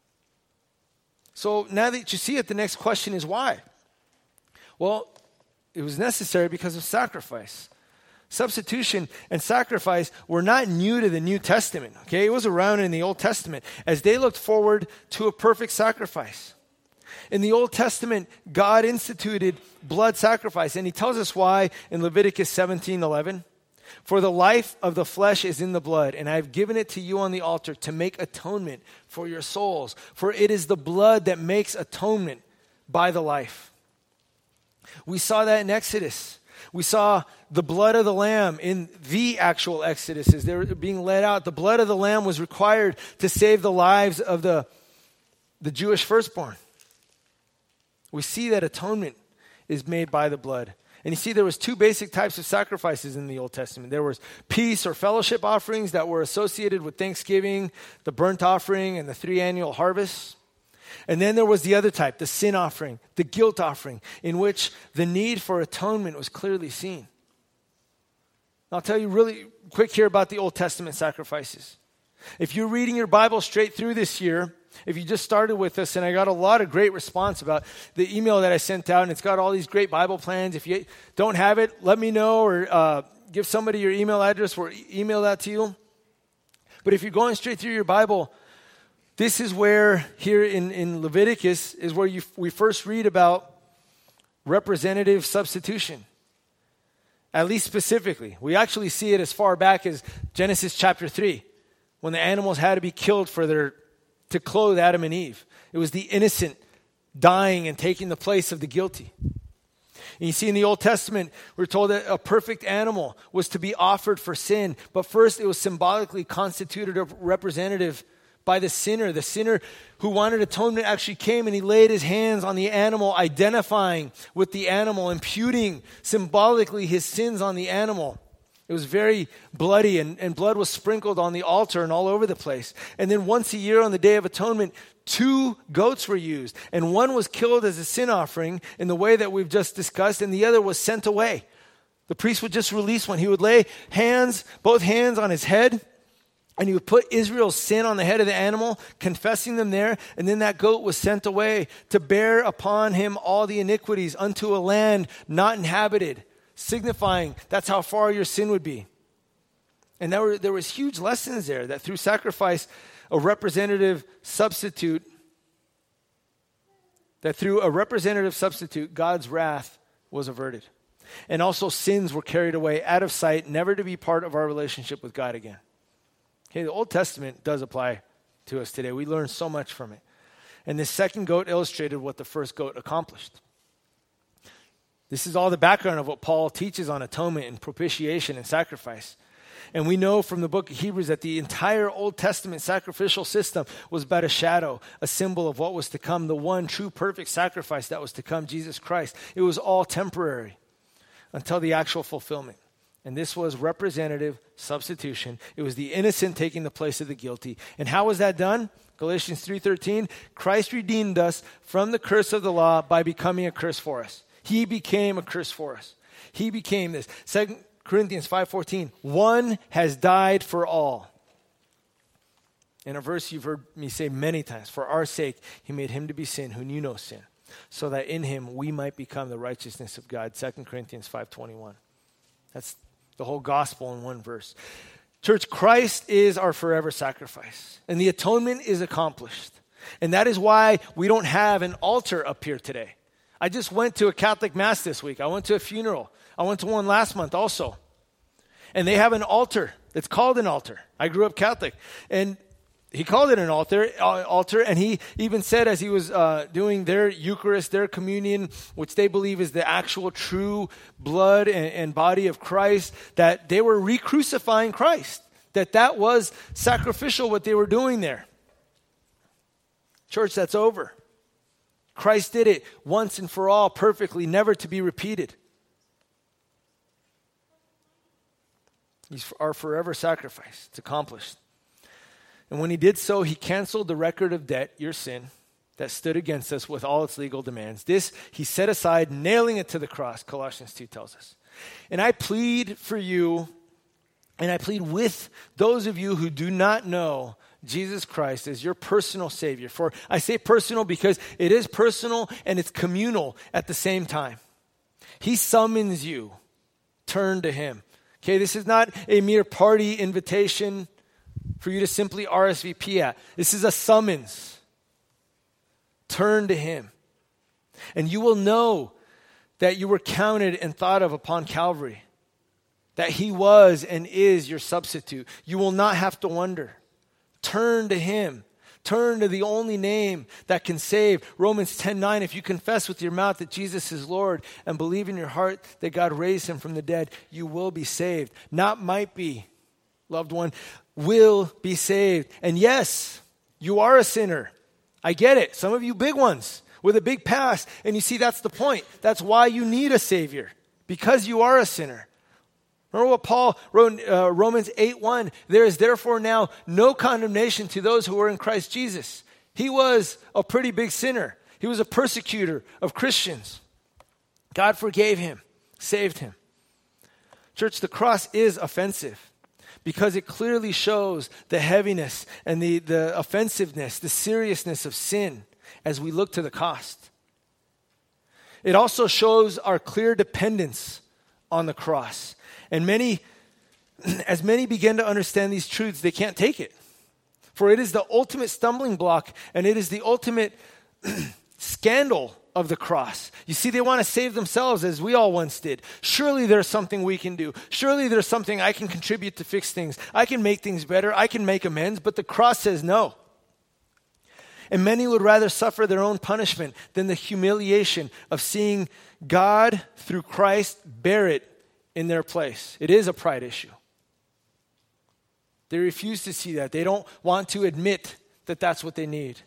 So now that you see it, the next question is why? Well, it was necessary because of sacrifice. Substitution and sacrifice were not new to the New Testament, okay? It was around in the Old Testament as they looked forward to a perfect sacrifice. In the Old Testament, God instituted blood sacrifice, and he tells us why in Leviticus seventeen eleven. For the life of the flesh is in the blood, and I have given it to you on the altar to make atonement for your souls. For it is the blood that makes atonement by the life. We saw that in Exodus. We saw the blood of the lamb in the actual Exodus as they were being led out. The blood of the lamb was required to save the lives of the, the Jewish firstborn. We see that atonement is made by the blood. And you see there was two basic types of sacrifices in the Old Testament. There was peace or fellowship offerings that were associated with Thanksgiving, the burnt offering, and the three annual harvests. And then there was the other type, the sin offering, the guilt offering, in which the need for atonement was clearly seen. I'll tell you really quick here about the Old Testament sacrifices. If you're reading your Bible straight through this year, if you just started with us, and I got a lot of great response about the email that I sent out, and it's got all these great Bible plans. If you don't have it, let me know, or uh, give somebody your email address or email that to you. But if you're going straight through your Bible, this is where, here in, in Leviticus, is where you, we first read about representative substitution. At least specifically. We actually see it as far back as Genesis chapter three, when the animals had to be killed for their to clothe Adam and Eve. It was the innocent dying and taking the place of the guilty. And you see in the Old Testament, we're told that a perfect animal was to be offered for sin. But first, it was symbolically constituted a representative by the sinner. The sinner who wanted atonement actually came and he laid his hands on the animal, identifying with the animal, imputing symbolically his sins on the animal. It was very bloody, and, and blood was sprinkled on the altar and all over the place. And then once a year on the Day of Atonement, two goats were used. And one was killed as a sin offering in the way that we've just discussed, and the other was sent away. The priest would just release one. He would lay hands, both hands on his head, and he would put Israel's sin on the head of the animal, confessing them there, and then that goat was sent away to bear upon him all the iniquities unto a land not inhabited, signifying that's how far your sin would be. And there were there was huge lessons there, that through sacrifice, a representative substitute, that through a representative substitute, God's wrath was averted. And also sins were carried away out of sight, never to be part of our relationship with God again. Okay, the Old Testament does apply to us today. We learn so much from it. And this second goat illustrated what the first goat accomplished. This is all the background of what Paul teaches on atonement and propitiation and sacrifice. And we know from the book of Hebrews that the entire Old Testament sacrificial system was but a shadow, a symbol of what was to come, the one true perfect sacrifice that was to come, Jesus Christ. It was all temporary until the actual fulfillment. And this was representative substitution. It was the innocent taking the place of the guilty. And how was that done? Galatians three thirteen, Christ redeemed us from the curse of the law by becoming a curse for us. He became a curse for us. He became this. Second Corinthians five fourteen, one has died for all. In a verse you've heard me say many times, for our sake he made him to be sin who knew no sin, so that in him we might become the righteousness of God. Second Corinthians five twenty-one. That's the whole gospel in one verse. Church, Christ is our forever sacrifice, and the atonement is accomplished. And that is why we don't have an altar up here today. I just went to a Catholic mass this week. I went to a funeral. I went to one last month also. And they have an altar. It's called an altar. I grew up Catholic. And he called it an altar, uh, altar, and he even said as he was uh, doing their Eucharist, their communion, which they believe is the actual true blood and, and body of Christ, that they were re-crucifying Christ, that that was sacrificial what they were doing there. Church, that's over. Christ did it once and for all, perfectly, never to be repeated. He's our forever sacrifice. It's accomplished. And when he did so, he canceled the record of debt, your sin, that stood against us with all its legal demands. This he set aside, nailing it to the cross, Colossians two tells us. And I plead for you, and I plead with those of you who do not know Jesus Christ as your personal Savior. For I say personal because it is personal and it's communal at the same time. He summons you. Turn to him. Okay, this is not a mere party invitation for you to simply R S V P at. This is a summons. Turn to him. And you will know that you were counted and thought of upon Calvary. That he was and is your substitute. You will not have to wonder. Turn to him. Turn to the only name that can save. Romans ten nine, if you confess with your mouth that Jesus is Lord and believe in your heart that God raised him from the dead, you will be saved. Not might be, loved one, will be saved. And yes, you are a sinner. I get it. Some of you big ones with a big past. And you see, that's the point. That's why you need a Savior. Because you are a sinner. Remember what Paul wrote in uh, Romans eight one. There is therefore now no condemnation to those who are in Christ Jesus. He was a pretty big sinner. He was a persecutor of Christians. God forgave him, saved him. Church, the cross is offensive because it clearly shows the heaviness and the, the offensiveness, the seriousness of sin as we look to the cost. It also shows our clear dependence on the cross. And many, as many begin to understand these truths, they can't take it. For it is the ultimate stumbling block, and it is the ultimate scandal of the cross. You see, they want to save themselves as we all once did. Surely there's something we can do. Surely there's something I can contribute to fix things. I can make things better. I can make amends. But the cross says no. And many would rather suffer their own punishment than the humiliation of seeing God through Christ bear it in their place. It is a pride issue. They refuse to see that. They don't want to admit that that's what they need.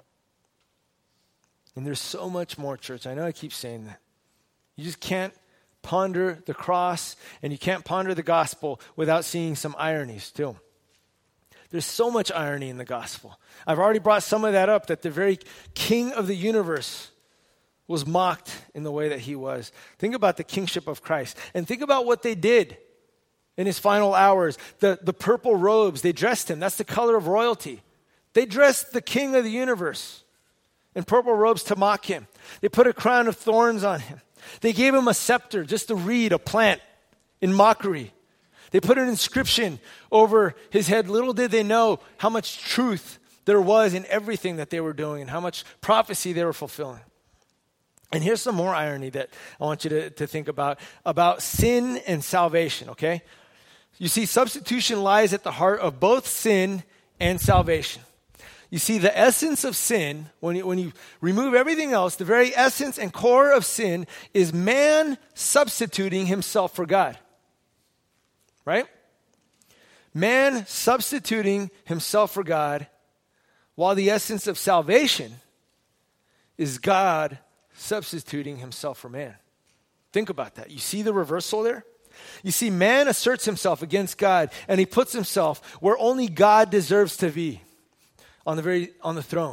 And there's so much more, church. I know I keep saying that. You just can't ponder the cross and you can't ponder the gospel without seeing some ironies too. There's so much irony in the gospel. I've already brought some of that up, that the very king of the universe was mocked in the way that he was. Think about the kingship of Christ. And think about what they did in his final hours. The, the purple robes, they dressed him. That's the color of royalty. They dressed the king of the universe in purple robes to mock him. They put a crown of thorns on him. They gave him a scepter, just a reed, a plant, in mockery. They put an inscription over his head. Little did they know how much truth there was in everything that they were doing and how much prophecy they were fulfilling. And here's some more irony that I want you to, to think about, about sin and salvation, okay? You see, substitution lies at the heart of both sin and salvation. You see, the essence of sin, when you, when you remove everything else, the very essence and core of sin is man substituting himself for God. Right? Man substituting himself for God, while the essence of salvation is God substituting himself for man. Think about that. You see the reversal there? You see, man asserts himself against God, and he puts himself where only God deserves to be, on the very on the throne.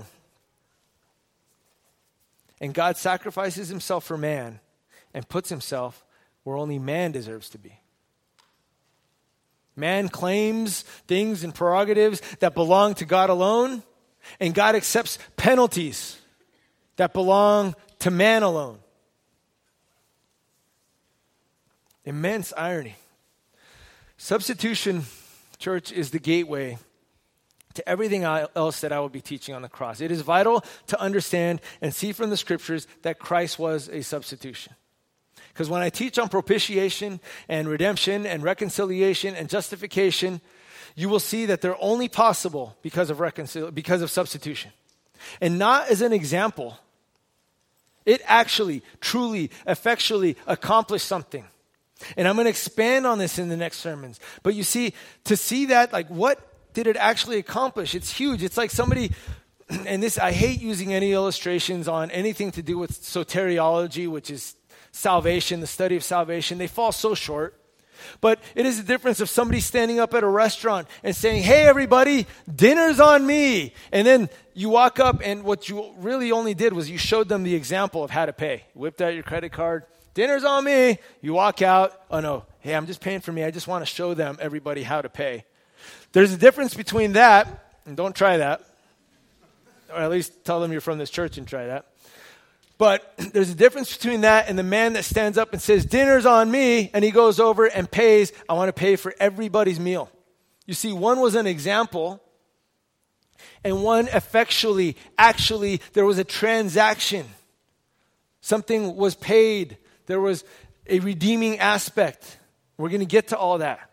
And God sacrifices himself for man and puts himself where only man deserves to be. Man claims things and prerogatives that belong to God alone, and God accepts penalties that belong to man alone. Immense irony. Substitution, church, is the gateway to everything else that I will be teaching on the cross. It is vital to understand and see from the scriptures that Christ was a substitution. Because when I teach on propitiation and redemption and reconciliation and justification, you will see that they're only possible because of reconcil- because of substitution. And not as an example. It actually, truly, effectually accomplished something. And I'm going to expand on this in the next sermons. But you see, to see that, like, what did it actually accomplish? It's huge. It's like somebody, and this, I hate using any illustrations on anything to do with soteriology, which is salvation, the study of salvation. They fall so short. But it is the difference of somebody standing up at a restaurant and saying, hey, everybody, dinner's on me. And then you walk up, and what you really only did was you showed them the example of how to pay. You whipped out your credit card. Dinner's on me. You walk out. Oh, no. Hey, I'm just paying for me. I just want to show them, everybody, how to pay. There's a difference between that, and don't try that. Or at least tell them you're from this church and try that. But there's a difference between that and the man that stands up and says, dinner's on me, and he goes over and pays. I want to pay for everybody's meal. You see, one was an example, and one effectually, actually, there was a transaction. Something was paid. There was a redeeming aspect. We're going to get to all that.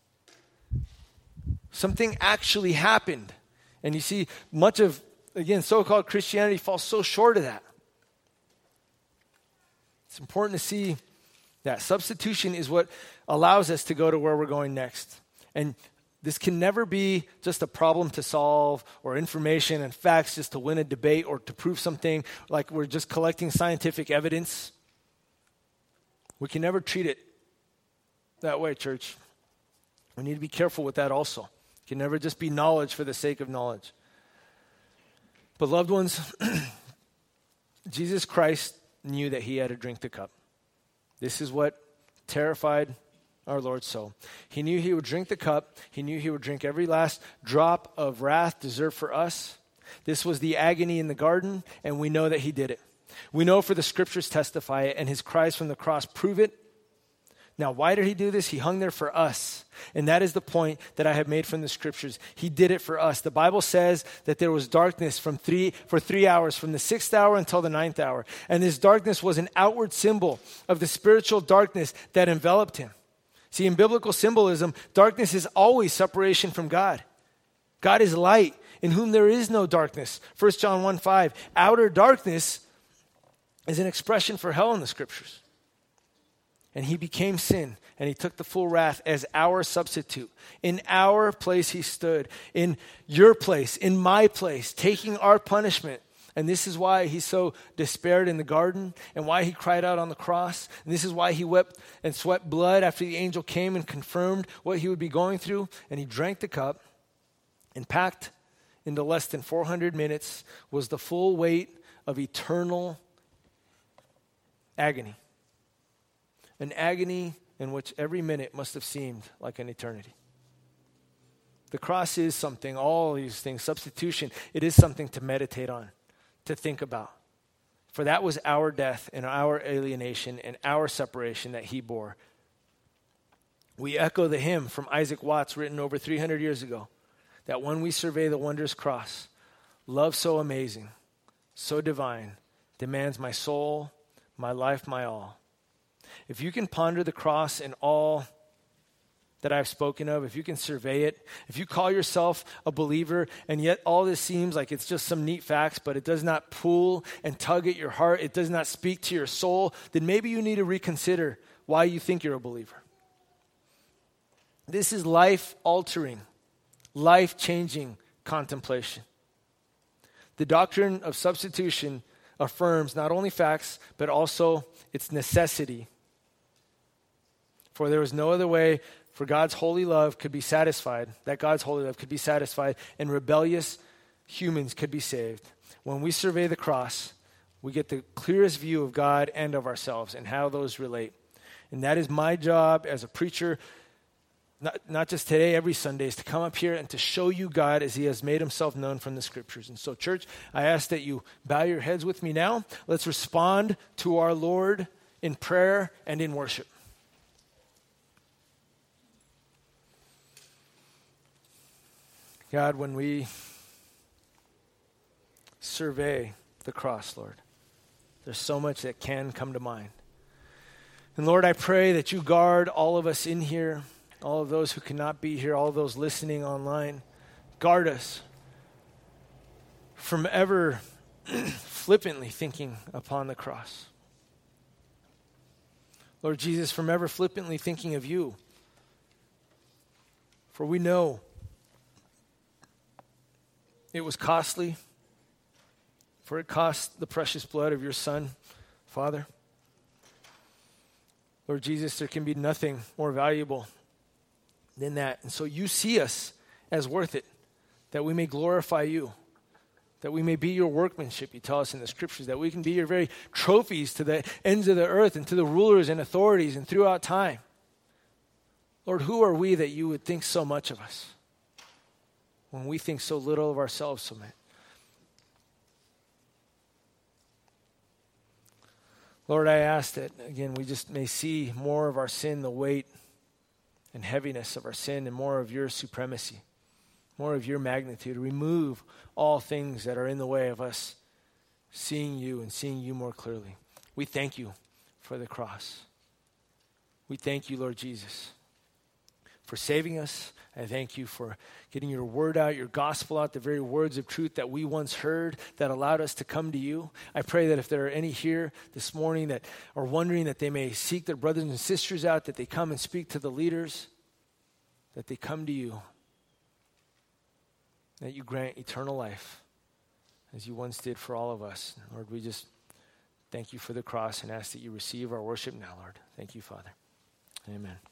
Something actually happened. And you see, much of, again, so-called Christianity falls so short of that. It's important to see that substitution is what allows us to go to where we're going next. And this can never be just a problem to solve or information and facts just to win a debate or to prove something, like we're just collecting scientific evidence. We can never treat it that way, church. We need to be careful with that also. It can never just be knowledge for the sake of knowledge. But loved ones, Jesus Christ knew that he had to drink the cup. This is what terrified our Lord so. He knew he would drink the cup. He knew he would drink every last drop of wrath deserved for us. This was the agony in the garden, and we know that he did it. We know, for the scriptures testify it, and his cries from the cross prove it. Now, why did he do this? He hung there for us. And that is the point that I have made from the scriptures. He did it for us. The Bible says that there was darkness from three, for three hours, from the sixth hour until the ninth hour. And this darkness was an outward symbol of the spiritual darkness that enveloped him. See, in biblical symbolism, darkness is always separation from God. God is light, in whom there is no darkness. First John one five. Outer darkness is an expression for hell in the scriptures. And he became sin, and he took the full wrath as our substitute. In our place he stood, in your place, in my place, taking our punishment. And this is why he so despaired in the garden, and why he cried out on the cross. And this is why he wept and sweat blood after the angel came and confirmed what he would be going through. And he drank the cup, and packed into less than four hundred minutes was the full weight of eternal agony. An agony in which every minute must have seemed like an eternity. The cross is something, all these things, substitution, it is something to meditate on, to think about. For that was our death and our alienation and our separation that he bore. We echo the hymn from Isaac Watts written over three hundred years ago, that when we survey the wondrous cross, love so amazing, so divine, demands my soul, my life, my all. If you can ponder the cross and all that I've spoken of, if you can survey it, if you call yourself a believer and yet all this seems like it's just some neat facts, but it does not pull and tug at your heart, it does not speak to your soul, then maybe you need to reconsider why you think you're a believer. This is life-altering, life-changing contemplation. The doctrine of substitution affirms not only facts, but also its necessity. For there was no other way for God's holy love could be satisfied, that God's holy love could be satisfied, and rebellious humans could be saved. When we survey the cross, we get the clearest view of God and of ourselves and how those relate. And that is my job as a preacher, not, not just today, every Sunday, is to come up here and to show you God as he has made himself known from the scriptures. And so, church, I ask that you bow your heads with me now. Let's respond to our Lord in prayer and in worship. God, when we survey the cross, Lord, there's so much that can come to mind. And Lord, I pray that you guard all of us in here, all of those who cannot be here, all of those listening online. Guard us from ever flippantly thinking upon the cross. Lord Jesus, from ever flippantly thinking of you. For we know it was costly, for it cost the precious blood of your Son, Father. Lord Jesus, there can be nothing more valuable than that. And so you see us as worth it, that we may glorify you, that we may be your workmanship, you tell us in the scriptures, that we can be your very trophies to the ends of the earth and to the rulers and authorities and throughout time. Lord, who are we that you would think so much of us when we think so little of ourselves so much? Lord, I ask that, again, we just may see more of our sin, the weight and heaviness of our sin, and more of your supremacy, more of your magnitude. Remove all things that are in the way of us seeing you and seeing you more clearly. We thank you for the cross. We thank you, Lord Jesus, for saving us. I thank you for getting your word out, your gospel out, the very words of truth that we once heard that allowed us to come to you. I pray that if there are any here this morning that are wondering, that they may seek their brothers and sisters out, that they come and speak to the leaders, that they come to you, that you grant eternal life as you once did for all of us. Lord, we just thank you for the cross and ask that you receive our worship now, Lord. Thank you, Father. Amen.